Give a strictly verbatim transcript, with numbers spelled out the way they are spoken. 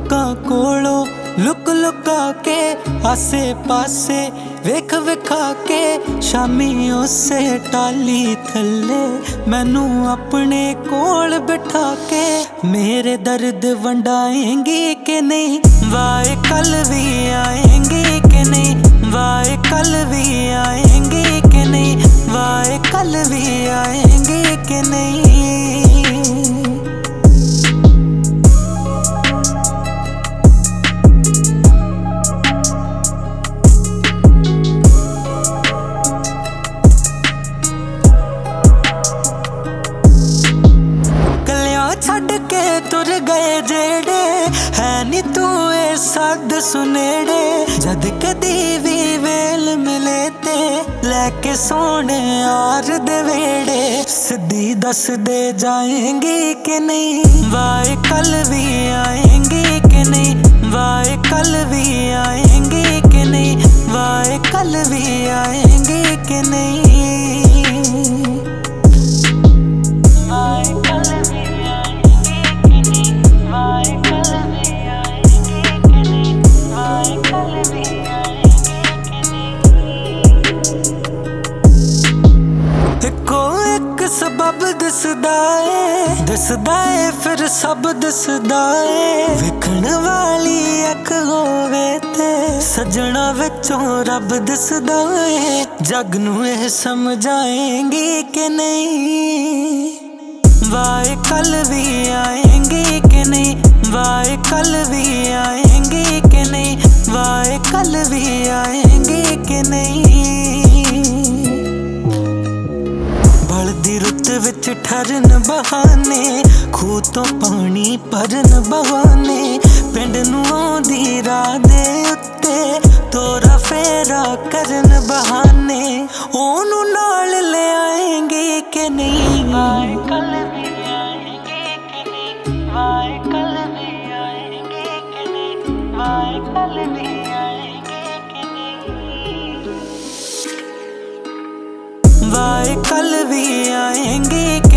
लोकां कोलों लुक लुका के आसे पासे वेख विखा के शामी उसे टाली थले मैनू अपने कोल बिठा के मेरे दर्द वंडाएंगी कि नहीं वाए कल भी आएंगी कि नहीं वाए कल भी आएंगी कि नहीं वाए कल भी आएंगी कि नहीं। छड़ के तुर गए जेड़े है नी तू ए सद सुनेड़े जद कदी भी वेल मिले ते लैके सोने यार दे वेड़े सिद्धी दस दे जाएंगी कि नहीं वाए कल भी आएंगी कि नहीं वाए कल भी आएंगी कि नहीं वाए कल भी आएंगी कि नहीं। सबब दिसदा है दिसदा है फिर सब दिसदा है विखण वाली अख होवे ते सजना विचों रब दिसदा है जग नू एह समझाएंगी कि नहीं वाए कल भी आएंगी कि नहीं वाए कल भी आएंगी कि नहीं वाए कल भी आएंगी कि नहीं। बलदी रुत विच ठरन बहाने खूह तो पानी भरन बहाने पिंड नूं आउंदी राह दे उत्ते तोरा फेरा करन बहाने ओनू नाल ले आएंगे कि नहीं वाए कल भी आएंगे कि नहीं वाए कल भी आएंगे कि नहीं वाए कल भी आएंगे कि नहीं वाए कल भी आएंगे।